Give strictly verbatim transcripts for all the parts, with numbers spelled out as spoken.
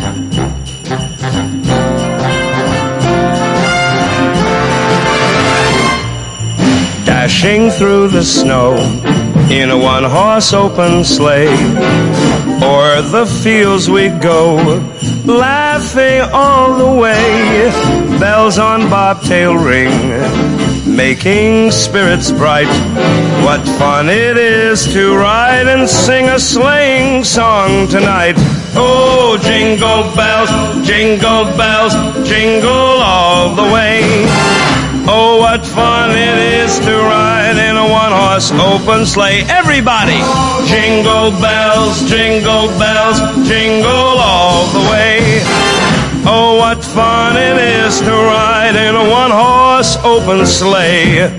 Dashing through the snow in a one-horse open sleigh, o'er the fields we go, laughing all the way. Bells on bobtail ring, making spirits bright. What fun it is to ride and sing a sleighing song tonight. Oh, jingle bells, jingle bells, jingle all the way. Oh, what fun it is to ride in a one-horse open sleigh. Everybody! Jingle bells, jingle bells, jingle all the way. Oh, what fun it is to ride in a one-horse open sleigh.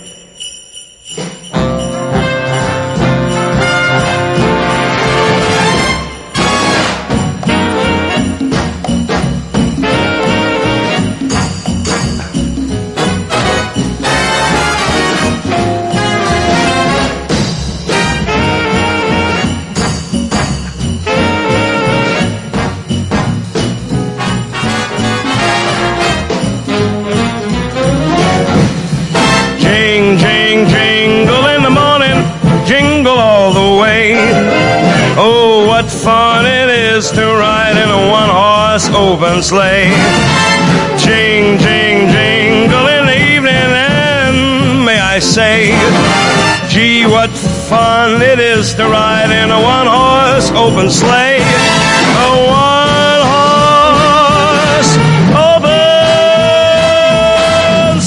Fun it is to ride in a one-horse open sleigh. Jing, jing, jingle in the evening, and may I say, gee, what fun it is to ride in a one-horse open sleigh. A one-horse open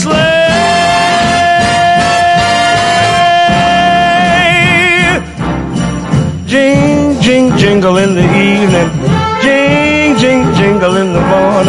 sleigh. Jing, jing, jingle in the evening, jing, jing, jingle in the morning.